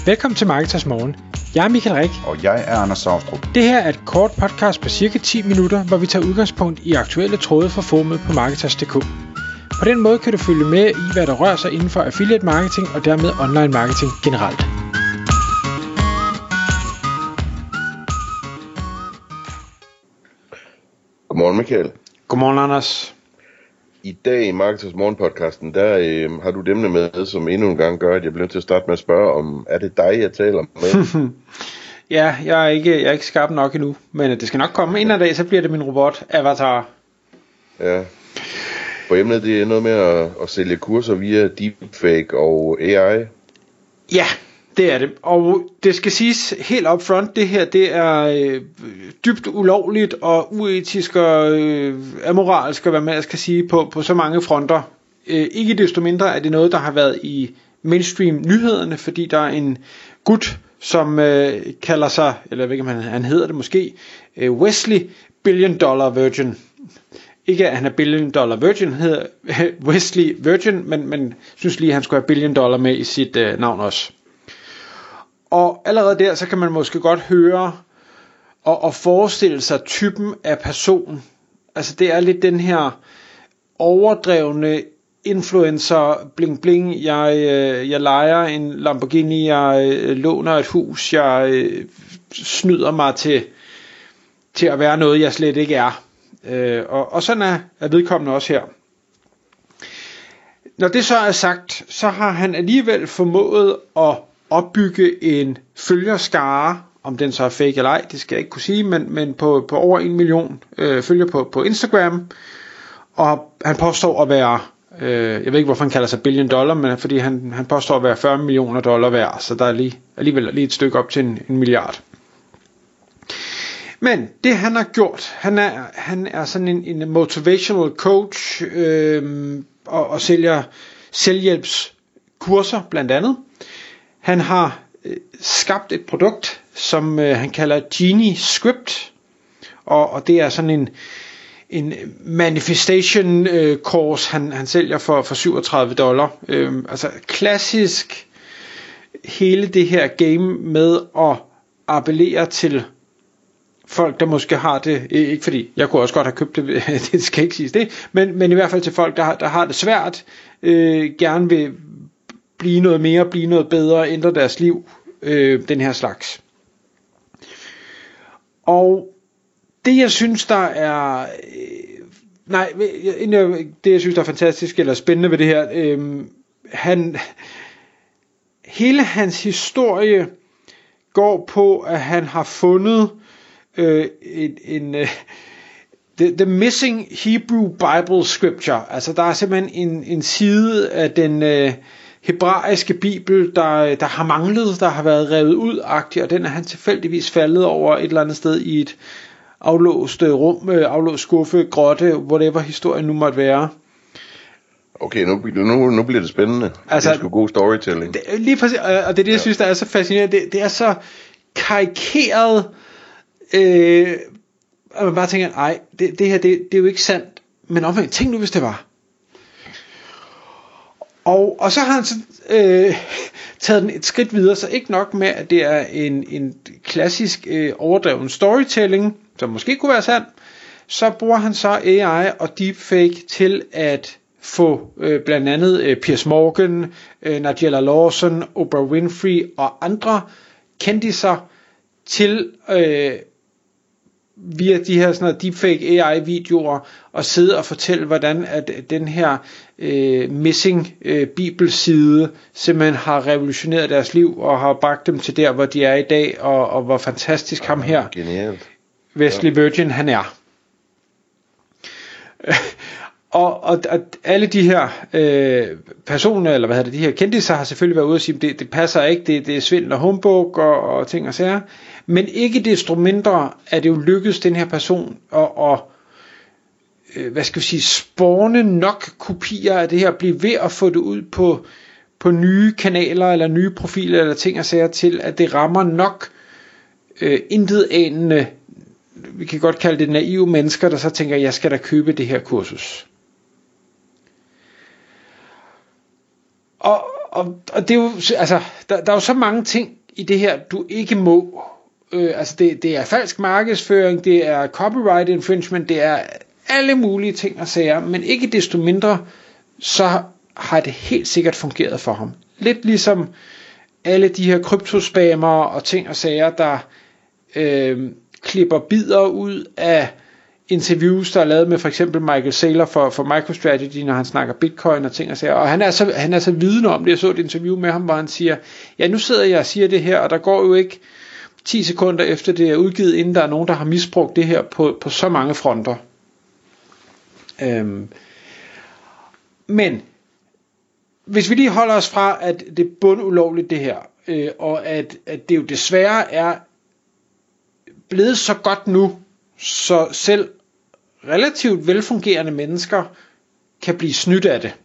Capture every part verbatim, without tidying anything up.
Velkommen til Marketers Morgen. Jeg er Michael Rik. Og jeg er Anders Saustrup. Det her er et kort podcast på cirka ti minutter, hvor vi tager udgangspunkt i aktuelle tråde fra forumet på Marketers punktum d k. På den måde kan du følge med i, hvad der rører sig inden for affiliate marketing og dermed online marketing generelt. Godmorgen Michael. Godmorgen Anders. I dag i Marketers Morgen podcasten, der øh, har du demne med, som endnu en gang gør, at jeg bliver nødt til at starte med at spørge om, er det dig, jeg taler med? Ja, jeg er, ikke, jeg er ikke skarp nok endnu, men det skal nok komme. En af dag, så bliver det min robot, Avatar. Ja. For emnet, det er noget med at, at sælge kurser via deepfake og A I. Ja, det er det. Og det skal siges helt up front, det her, det er øh, dybt ulovligt og uetisk og øh, amoralsk, hvad man skal sige, på, på så mange fronter. Øh, ikke desto mindre er det noget, der har været i mainstream nyhederne, fordi der er en gut, som øh, kalder sig, eller jeg ved ikke, om han, han hedder det måske, øh, Wesley Billion Dollar Virgin. Ikke at han er Billion Dollar Virgin, han hedder Wesley Virgin, men, men synes lige, at han skulle have Billion Dollar med i sit øh, navn også. Og allerede der, så kan man måske godt høre og, og forestille sig typen af person. Altså det er lidt den her overdrevne influencer, bling bling, jeg, øh, jeg lejer en Lamborghini, jeg øh, låner et hus, jeg øh, snyder mig til, til at være noget, jeg slet ikke er. Øh, og, og sådan er, er vedkommende også her. Når det så er sagt, så har han alligevel formået at opbygge en følgerskare, om den så er fake eller ej, det skal jeg ikke kunne sige, men, men på, på over en million øh, følger på, på Instagram, og han påstår at være, øh, jeg ved ikke hvorfor han kalder sig billion dollar, men fordi han, han påstår at være fyrre millioner dollar værd, så der er lige, alligevel lige et stykke op til en, en milliard. Men det han har gjort, han er, han er sådan en, en motivational coach, øh, og, og sælger selvhjælpskurser blandt andet. Han har øh, skabt et produkt, som øh, han kalder Genie Script, og, og det er sådan en, en manifestation øh, course, han, han sælger for, for syvogtredive dollar. Øh, altså klassisk hele det her game med at appellere til folk, der måske har det, ikke fordi, jeg kunne også godt have købt det, det skal ikke siges det, men, men i hvert fald til folk, der har, der har det svært, øh, gerne vil blive noget mere, blive noget bedre, ændre deres liv, øh, den her slags. Og det jeg synes, der er, øh, nej, det jeg synes, der er fantastisk, eller spændende ved det her, øh, han, hele hans historie går på, at han har fundet Øh, en, en uh, the, the Missing Hebrew Bible Scripture. Altså der er simpelthen en, en side af den uh, hebraiske bibel, der, der har manglet, der har været revet ud-agtig, og den er han tilfældigvis faldet over et eller andet sted i et aflåst rum, aflåst skuffe, grotte, whatever historien nu måtte være. Okay, nu, nu, nu bliver det spændende. Altså, det er sgu god storytelling. Det, lige præcis, og det er det, jeg synes, der er så fascinerende. Det, det er så karikeret, Øh, og man bare tænker, nej, det, det her, det, det er jo ikke sandt, men omvendt, tænk nu hvis det var. Og, og så har han så øh, taget den et skridt videre, så ikke nok med, at det er en, en klassisk øh, overdreven storytelling, som måske kunne være sand, så bruger han så A I og deepfake til at få øh, blandt andet øh, Piers Morgan, øh, Nigella Lawson, Oprah Winfrey og andre kendiser til øh, via de her sådan noget deepfake A I-videoer og sidde og fortælle, hvordan at den her øh, missing øh, bibelside simpelthen har revolutioneret deres liv og har bragt dem til der, hvor de er i dag, og, og hvor fantastisk ham her, genialt. Wesley Virgin, han er. Og, og, og alle de her øh, personer, eller hvad hedder det, de her kendte har selvfølgelig været ude og sige, det, det passer ikke, det, det er svindel og humbug og, og ting og sager. Men ikke desto mindre er det jo lykkedes den her person at, at øh, hvad skal vi sige, spåne nok kopier af det her, blive ved at få det ud på, på nye kanaler eller nye profiler eller ting og sager til, at det rammer nok øh, intetanende, vi kan godt kalde det naive mennesker, der så tænker, jeg skal da købe det her kursus. Og, og, og det er jo, altså, der, der er jo så mange ting i det her, du ikke må. Øh, altså det, det er falsk markedsføring, det er copyright infringement, det er alle mulige ting og sager, men ikke desto mindre, så har det helt sikkert fungeret for ham. Lidt ligesom alle de her kryptospammer og ting og sager, der øh, klipper bidder ud af interviews, der er lavet med for eksempel Michael Saylor for, for MicroStrategy, når han snakker bitcoin og ting og sager, og han er så, han er så vidende om det. Jeg så et interview med ham, hvor han siger, ja, nu sidder jeg og siger det her, og der går jo ikke ti sekunder efter det er udgivet, inden der er nogen, der har misbrugt det her på, på så mange fronter. Øhm. Men hvis vi lige holder os fra, at det er bundulovligt det her, øh, og at, at det jo desværre er blevet så godt nu, så selv relativt velfungerende mennesker kan blive snydt af det.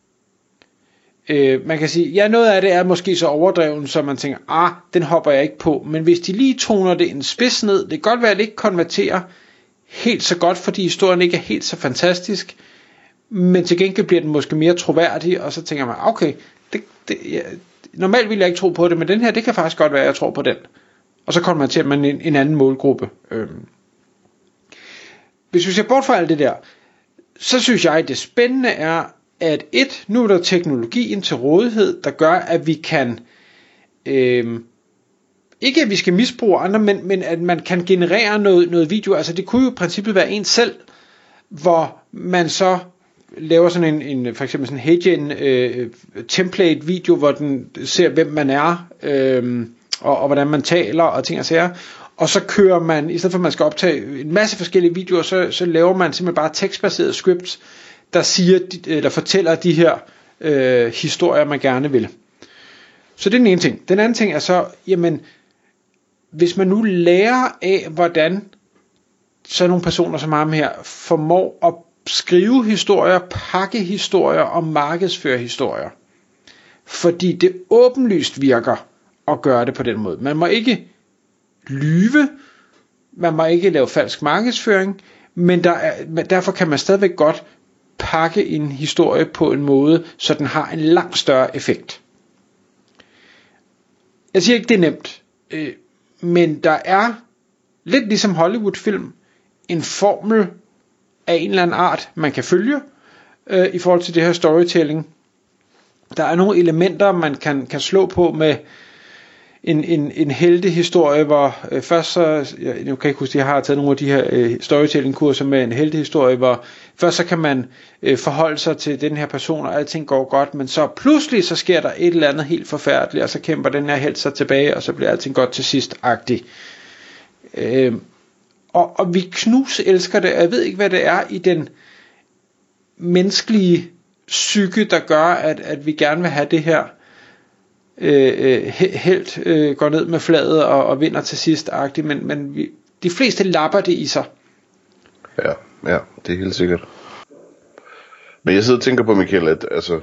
Øh, man kan sige, ja, noget af det er måske så overdreven, så man tænker, ah, den hopper jeg ikke på. Men hvis de lige toner det en spids ned, det kan godt være, at det ikke konverterer helt så godt, fordi historien ikke er helt så fantastisk, men til gengæld bliver den måske mere troværdig, og så tænker man, okay, det, det, ja, normalt ville jeg ikke tro på det, men den her, det kan faktisk godt være, at jeg tror på den. Og så konverterer man en, en anden målgruppe. Øhm. Hvis vi ser bort fra alt det der, så synes jeg, at det spændende er, at et, nu er der teknologien til rådighed, der gør, at vi kan, øhm, ikke at vi skal misbruge andre, men, men at man kan generere noget, noget video. Altså det kunne jo i princippet være en selv, hvor man så laver sådan en, en for eksempel sådan en HeyGen øh, template video, hvor den ser, hvem man er, øh, og, og hvordan man taler, og ting og sager. Og så kører man, i stedet for at man skal optage en masse forskellige videoer, så, så laver man simpelthen bare tekstbaserede scripts, der siger, der fortæller de her øh, historier, man gerne vil. Så det er den ene ting. Den anden ting er så, jamen, hvis man nu lærer af, hvordan sådan nogle personer som ham her formår at skrive historier, pakke historier og markedsføre historier. Fordi det åbenlyst virker at gøre det på den måde. Man må ikke lyve, man må ikke lave falsk markedsføring, men der er, derfor kan man stadigvæk godt pakke en historie på en måde, så den har en langt større effekt. Jeg siger ikke, det er nemt, øh, men der er, lidt ligesom Hollywood-film, en formel af en eller anden art, man kan følge, øh, i forhold til det her storytelling. Der er nogle elementer, man kan, kan slå på med en, en, en heltehistorie, hvor øh, først så, jeg, jeg kan ikke huske, jeg har taget nogle af de her øh, storytelling-kurser med en heltehistorie, hvor først så kan man øh, forholde sig til den her person, og alting går godt, men så pludselig så sker der et eller andet helt forfærdeligt, og så kæmper den her helt sig tilbage, og så bliver alting godt til sidst-agtigt. Øh, og, og vi knus elsker det, og jeg ved ikke, hvad det er i den menneskelige psyke, der gør, at, at vi gerne vil have det her øh, helt øh, går ned med fladet og, og vinder til sidst-agtigt, men, men vi, de fleste lapper det i sig. Ja, ja, det er helt sikkert. Men jeg sidder og tænker på, Michael, at altså,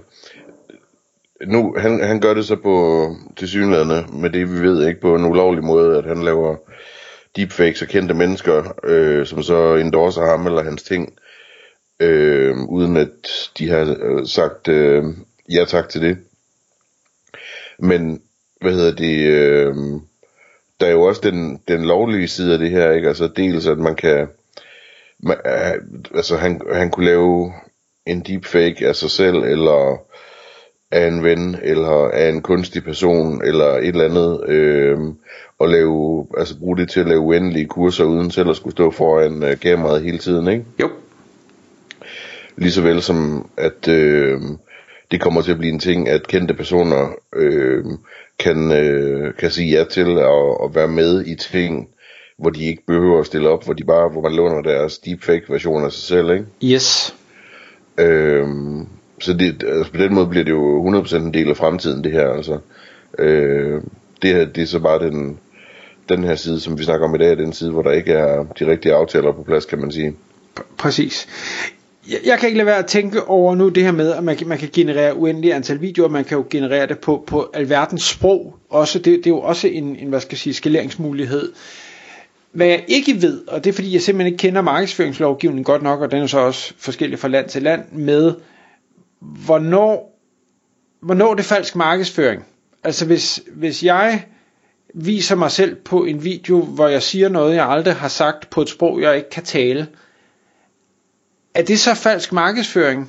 nu, han, han gør det så på tilsyneladende, med det vi ved, ikke på en ulovlig måde, at han laver deepfakes af kendte mennesker, øh, som så endorser ham eller hans ting, øh, uden at de har sagt øh, ja tak til det. Men, hvad hedder det, øh, der er jo også den, den lovlige side af det her, ikke? Altså dels, at man kan, man, altså han, han kunne lave en deepfake af sig selv, eller af en ven, eller af en kunstig person, eller et eller andet, øh, og lave, altså bruge det til at lave uendelige kurser, uden selv at skulle stå foran øh, kameraet hele tiden, ikke? Jo. Ligesåvel som, at øh, det kommer til at blive en ting, at kendte personer øh, kan, øh, kan sige ja til at, at være med i ting, hvor de ikke behøver at stille op, hvor de bare, hvor man låner deres deepfake version af sig selv, ikke? Yes. Øh, så det, altså på den måde bliver det jo hundrede procent en del af fremtiden, det her, altså. Øh, det her, det er så bare den, den her side, som vi snakker om i dag, den side, hvor der ikke er de rigtige aftaler på plads, kan man sige. Præcis. Jeg, jeg kan ikke lade være at tænke over nu det her med, at man, man kan generere uendelige antal videoer, man kan jo generere det på, på alverdens sprog. Også, det, det er jo også en, en hvad skal jeg sige, skaleringsmulighed. Hvad jeg ikke ved, og det er fordi jeg simpelthen ikke kender markedsføringslovgivningen godt nok, og den er så også forskellig fra land til land, med hvornår hvornår det er falsk markedsføring. Altså hvis, hvis jeg viser mig selv på en video, hvor jeg siger noget, jeg aldrig har sagt på et sprog, jeg ikke kan tale, er det så falsk markedsføring?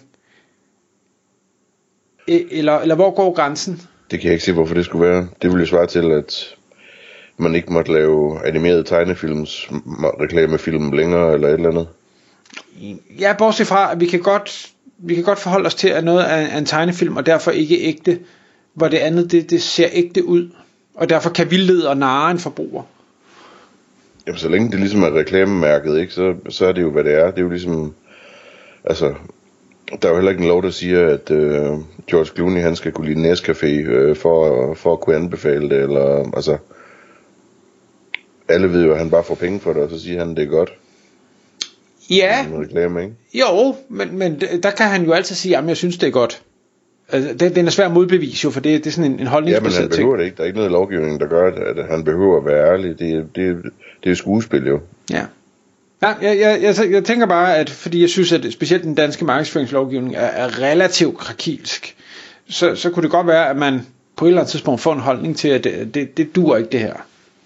Eller, eller hvor går grænsen? Det kan jeg ikke se, hvorfor det skulle være. Det ville jo svare til, at man ikke måtte lave animerede tegnefilms reklamefilm længere, eller et eller andet. Ja, bortset fra, at vi kan godt, vi kan godt forholde os til, at noget er en tegnefilm, og derfor ikke ægte, hvor det andet, det, det ser ægte ud, og derfor kan vildlede og narre en forbruger. Jamen, så længe det ligesom er reklamemærket, ikke, så, så er det jo, hvad det er. Det er jo ligesom, altså, der er jo heller ikke en lov, der siger, at øh, George Clooney, han skal kunne lide Nescafé øh, for, for at kunne anbefale det, eller, altså, alle ved jo, at han bare får penge for det, og så siger han, det er godt. Ja, reklame, ikke? Jo, men, men der kan han jo altid sige, at jeg synes, det er godt. Altså, det, det er svært modbevis jo, for det, det er sådan en, en holdningsbaseret ting. Ja, men han behøver det ikke. Der er ikke noget lovgivning, der gør, at han behøver at være ærlig. Det, det, det er skuespil jo. Ja. Nej, jeg, jeg, jeg, jeg tænker bare, at fordi jeg synes, at specielt den danske markedsføringslovgivning er, er relativt krakilsk, så, så kunne det godt være, at man på et eller andet tidspunkt får en holdning til, at det, det, det duer ikke det her.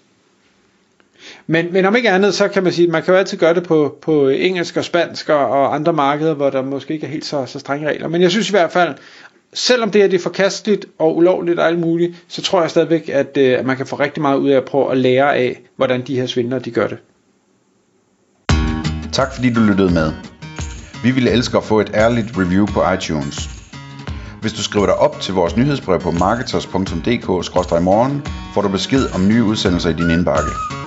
Men, men om ikke andet, så kan man sige, at man kan jo altid gøre det på, på engelsk og spansk og andre markeder, hvor der måske ikke er helt så, så strenge regler. Men jeg synes i hvert fald, selvom det er det forkasteligt og ulovligt og alt muligt, så tror jeg stadigvæk, at, at man kan få rigtig meget ud af at prøve at lære af, hvordan de her svindlere, de gør det. Tak fordi du lyttede med. Vi ville elske at få et ærligt review på iTunes. Hvis du skriver dig op til vores nyhedsbrev på marketers punktum d k skråstreg morgen, får du besked om nye udsendelser i din indbakke.